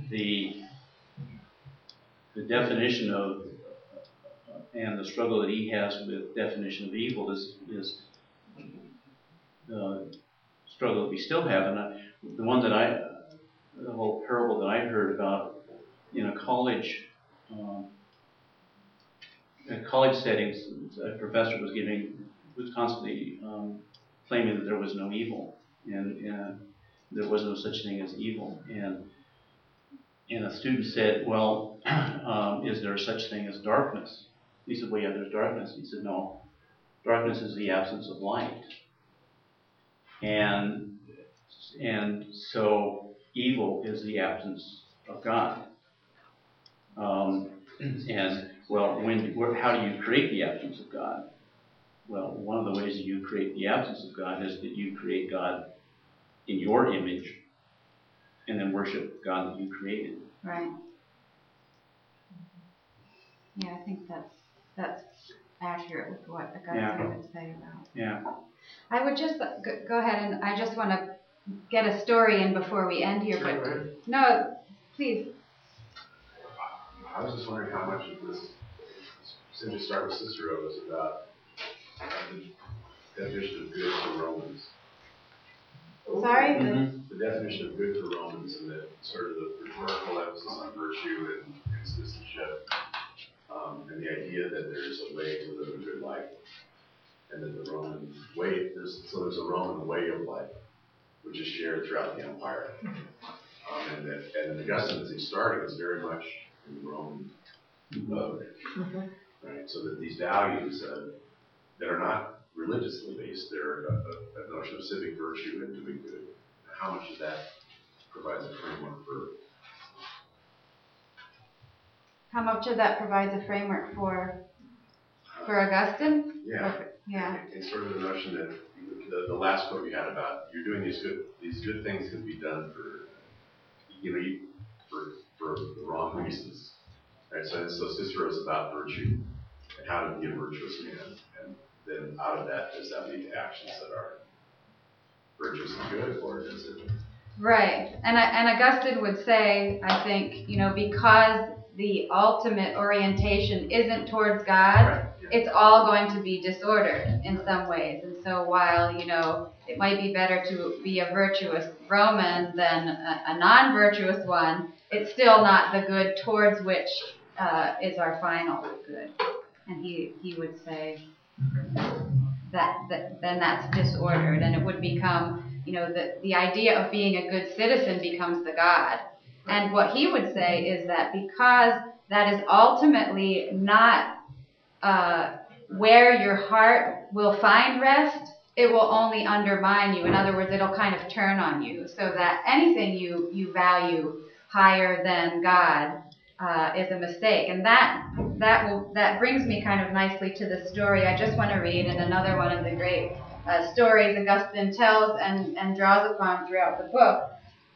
definition of and the struggle that he has with definition of evil is the struggle that we still have. And the whole parable that I heard about in a college settings, a professor was constantly claiming that there was no evil and there was no such thing as evil. And a student said, well, is there such thing as darkness? He said, well, yeah, there's darkness. He said, no, darkness is the absence of light. And so evil is the absence of God. And well, how do you create the absence of God? Well, one of the ways that you create the absence of God is that you create God in your image and then worship God that you created. Right. Yeah, I think that's accurate with what Augustine would say about. Yeah. I would just go ahead and I just want to get a story in before we end here. But no, please. I was just wondering how much of this, since you start with Cicero, was about the definition of good for Romans. Sorry? The definition of good for Romans and sort of the rhetorical emphasis on virtue and citizenship, and the idea that there's a way to live a good life, and that the Roman way, there's a Roman way of life, which is shared throughout the empire. And Augustine, as he's starting, is very much in the Roman mode, right? So that these values that are not religiously based, they're a notion of civic virtue and doing good. How much of that provides a framework for? How much of that provides a framework for Augustine? Yeah. Yeah. It's sort of the notion that the last quote you had about you're doing these good things can be done for the wrong reasons. Right? So Cicero's about virtue and how to be a virtuous man. And then out of that, does that lead to actions that are virtuous and good, or is it? Right. And Augustine would say, I think, because the ultimate orientation isn't towards God, right. it's all going to be disordered in some ways. And so while, it might be better to be a virtuous Roman than a non-virtuous one, it's still not the good towards which is our final good. And he would say that then that's disordered, and it would become, the idea of being a good citizen becomes the God. And what he would say is that because that is ultimately not where your heart will find rest, it will only undermine you. In other words, it'll kind of turn on you, so that anything you value higher than God is a mistake. And that brings me kind of nicely to the story I just want to read, and another one of the great stories Augustine tells and draws upon throughout the book.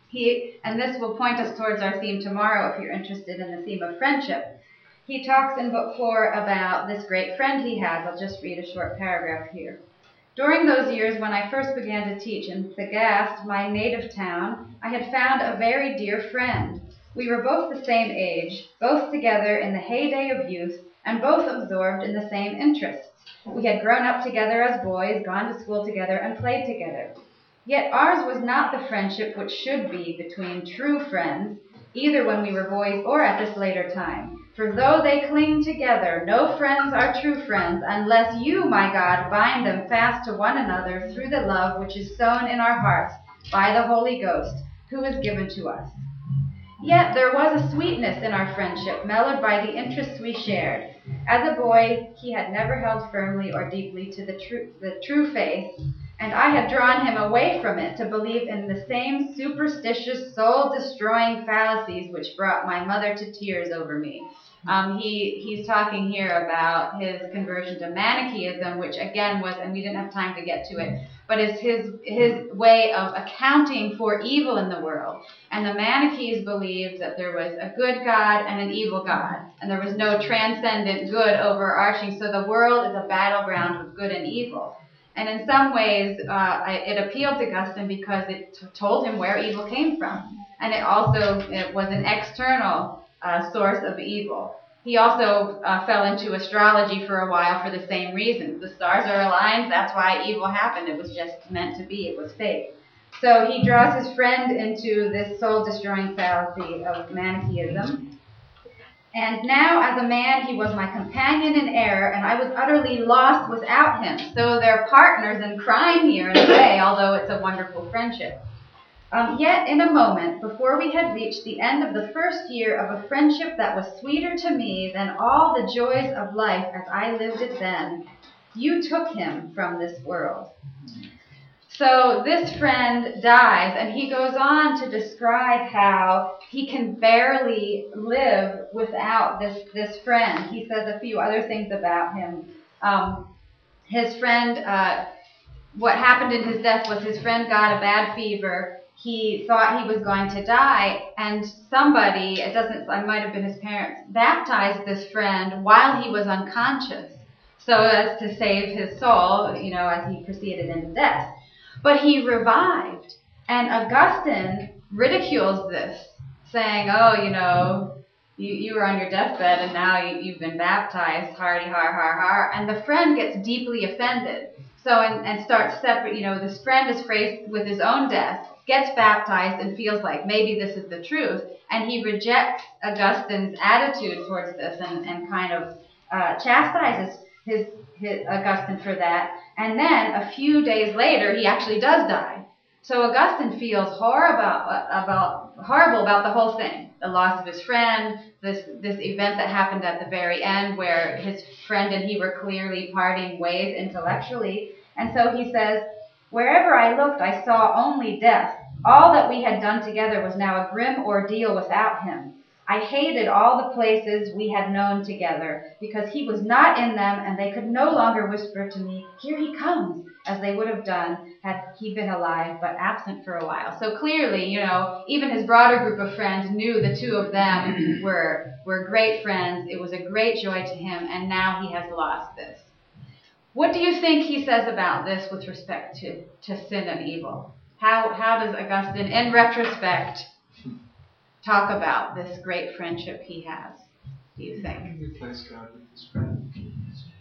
And this will point us towards our theme tomorrow if you're interested in the theme of friendship. He talks in Book 4 about this great friend he has. I'll just read a short paragraph here. During those years when I first began to teach in Thagaste, my native town, I had found a very dear friend. We were both the same age, both together in the heyday of youth, and both absorbed in the same interests. We had grown up together as boys, gone to school together, and played together. Yet ours was not the friendship which should be between true friends, either when we were boys or at this later time. For though they cling together, no friends are true friends, unless you, my God, bind them fast to one another through the love which is sown in our hearts by the Holy Ghost, who is given to us. Yet there was a sweetness in our friendship, mellowed by the interests we shared. As a boy, he had never held firmly or deeply to the true faith, and I had drawn him away from it to believe in the same superstitious, soul-destroying fallacies which brought my mother to tears over me. He's talking here about his conversion to Manichaeism, which again was, and we didn't have time to get to it, but is his way of accounting for evil in the world. And the Manichaees believed that there was a good God and an evil God, and there was no transcendent good overarching, so the world is a battleground of good and evil. And in some ways, it appealed to Augustine because it told him where evil came from. And it was an external source of evil. He also fell into astrology for a while for the same reasons. The stars are aligned, that's why evil happened. It was just meant to be, it was fate. So he draws his friend into this soul-destroying fallacy of Manichaeism. And now, as a man, he was my companion in error, and I was utterly lost without him. So they're partners in crime here in a way, although it's a wonderful friendship. Yet, in a moment, before we had reached the end of the first year of a friendship that was sweeter to me than all the joys of life as I lived it then, you took him from this world. So this friend dies, and he goes on to describe how he can barely live without this friend. He says a few other things about him. His friend, what happened in his death was his friend got a bad fever. He thought he was going to die, and somebody, it might have been his parents, baptized this friend while he was unconscious, so as to save his soul, as he proceeded into death. But he revived, and Augustine ridicules this, saying, you were on your deathbed and now you've been baptized, hardy har har har, and the friend gets deeply offended. So, and starts separate, this friend is faced with his own death, gets baptized and feels like maybe this is the truth, and he rejects Augustine's attitude towards this and kind of chastises Augustine for that. And then a few days later, he actually does die. So Augustine feels horrible about the whole thing. The loss of his friend, this event that happened at the very end where his friend and he were clearly parting ways intellectually. And so he says, wherever I looked, I saw only death. All that we had done together was now a grim ordeal without him. I hated all the places we had known together, because he was not in them, and they could no longer whisper to me, here he comes, as they would have done had he been alive, but absent for a while. So clearly, even his broader group of friends knew the two of them were great friends. It was a great joy to him, and now he has lost this. What do you think he says about this with respect to sin and evil? How does Augustine, in retrospect, talk about this great friendship he has, do you think? Replace God with his friend.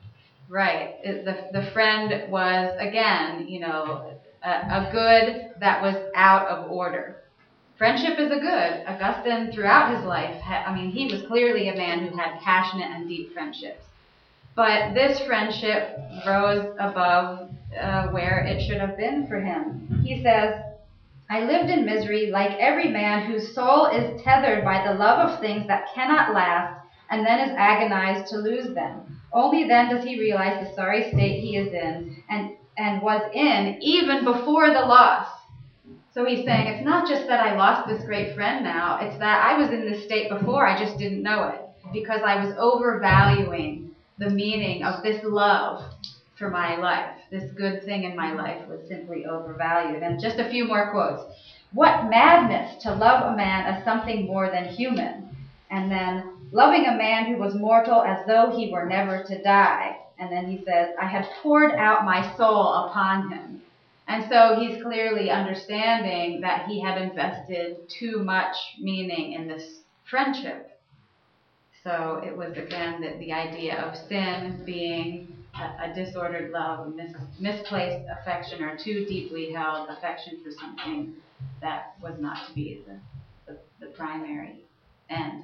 Right. The friend was, again, a good that was out of order. Friendship is a good. Augustine, throughout his life, he was clearly a man who had passionate and deep friendships. But this friendship rose above where it should have been for him. He says, I lived in misery like every man whose soul is tethered by the love of things that cannot last and then is agonized to lose them. Only then does he realize the sorry state he is in and was in even before the loss. So he's saying, it's not just that I lost this great friend now, it's that I was in this state before, I just didn't know it, because I was overvaluing the meaning of this love for my life. This good thing in my life was simply overvalued. And just a few more quotes. What madness to love a man as something more than human. And then, loving a man who was mortal as though he were never to die. And then he says, I had poured out my soul upon him. And so he's clearly understanding that he had invested too much meaning in this friendship. So it was, again, the idea of sin being a disordered love, misplaced affection, or too deeply held affection for something that was not to be the primary end.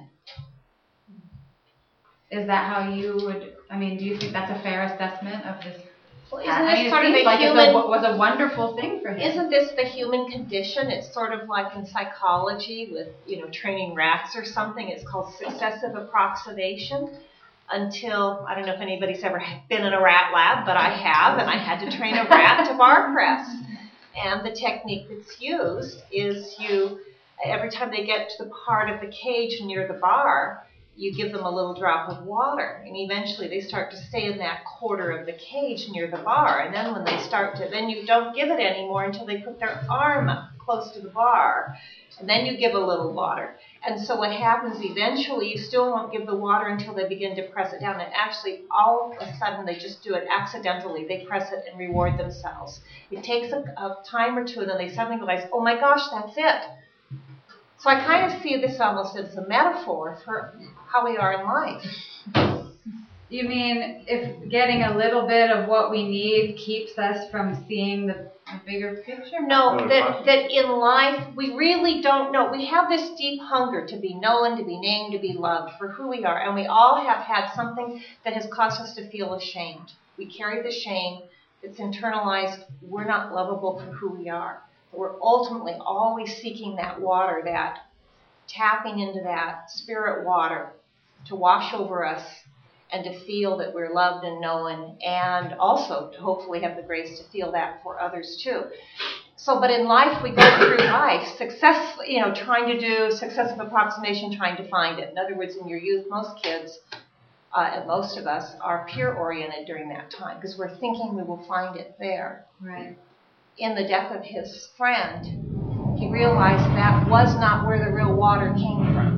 Is that how you would, do you think that's a fair assessment of this? Well, isn't this sort of the the human? It was a wonderful thing for him. Isn't this the human condition? It's sort of like in psychology with, training rats or something. It's called successive approximation. Until, I don't know if anybody's ever been in a rat lab, but I have, and I had to train a rat to bar press. And the technique that's used is every time they get to the part of the cage near the bar, you give them a little drop of water, and eventually they start to stay in that quarter of the cage near the bar. And then when they start to, then you don't give it anymore until they put their arm up close to the bar, and then you give a little water. And so what happens eventually, you still won't give the water until they begin to press it down. And actually, all of a sudden, they just do it accidentally. They press it and reward themselves. It takes a time or two, and then they suddenly realize, oh my gosh, that's it. So I kind of see this almost as a metaphor for how we are in life. You mean if getting a little bit of what we need keeps us from seeing the bigger picture? No, that in life we really don't know. We have this deep hunger to be known, to be named, to be loved for who we are. And we all have had something that has caused us to feel ashamed. We carry the shame that's internalized. We're not lovable for who we are. But we're ultimately always seeking that water, that tapping into that spirit water to wash over us and to feel that we're loved and known, and also to hopefully have the grace to feel that for others too. So, but in life, we go through life successfully, trying to do successive approximation, trying to find it. In other words, in your youth, most kids, and most of us, are peer-oriented during that time because we're thinking we will find it there. Right. In the death of his friend, he realized that was not where the real water came from.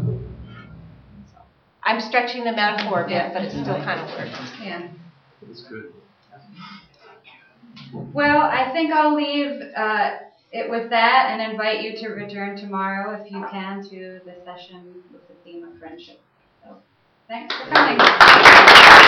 I'm stretching the metaphor a bit, but it still kind of works. Yeah. That's good. Well, I think I'll leave it with that and invite you to return tomorrow, if you can, to the session with the theme of friendship. So, thanks for coming.